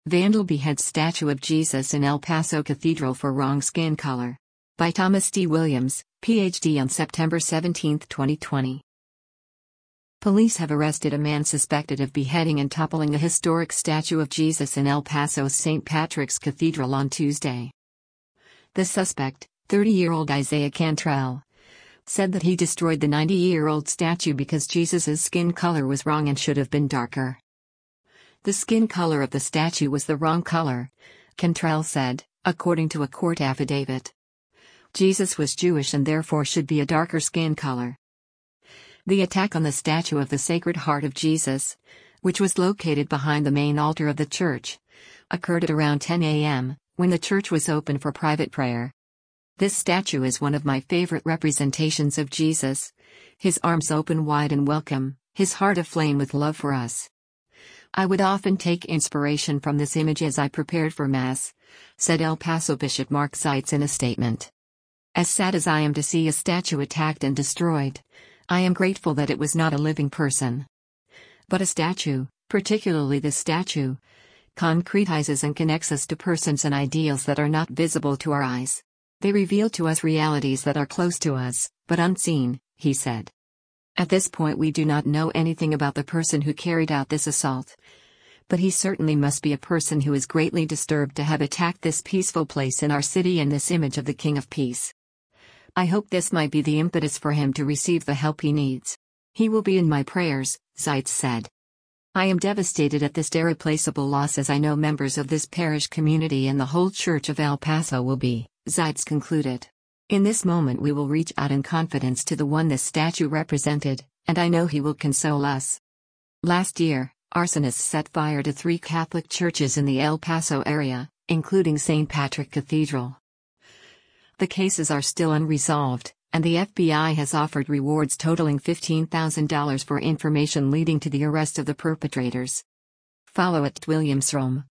Vandal beheads statue of Jesus in El Paso Cathedral for wrong skin color. By Thomas D. Williams, Ph.D. on September 17, 2020. Police have arrested a man suspected of beheading and toppling a historic statue of Jesus in El Paso's St. Patrick's Cathedral on Tuesday. The suspect, 30-year-old Isaiah Cantrell, said that he destroyed the 90-year-old statue because Jesus' skin color was wrong and should have been darker. The skin color of the statue was the wrong color, Cantrell said, according to a court affidavit. Jesus was Jewish and therefore should be a darker skin color. The attack on the statue of the Sacred Heart of Jesus, which was located behind the main altar of the church, occurred at around 10 a.m., when the church was open for private prayer. This statue is one of my favorite representations of Jesus, his arms open wide and welcome, his heart aflame with love for us. I would often take inspiration from this image as I prepared for Mass, said El Paso Bishop Mark Seitz in a statement. As sad as I am to see a statue attacked and destroyed, I am grateful that it was not a living person. But a statue, particularly this statue, concretizes and connects us to persons and ideals that are not visible to our eyes. They reveal to us realities that are close to us, but unseen, he said. At this point we do not know anything about the person who carried out this assault. But he certainly must be a person who is greatly disturbed to have attacked this peaceful place in our city and this image of the King of Peace. I hope this might be the impetus for him to receive the help he needs. He will be in my prayers, Seitz said. I am devastated at this irreplaceable loss, as I know members of this parish community and the whole Church of El Paso will be, Seitz concluded. In this moment we will reach out in confidence to the one this statue represented, and I know he will console us. Last year, arsonists set fire to 3 Catholic churches in the El Paso area, including St. Patrick Cathedral. The cases are still unresolved, and the FBI has offered rewards totaling $15,000 for information leading to the arrest of the perpetrators. Follow @WilliamsRome.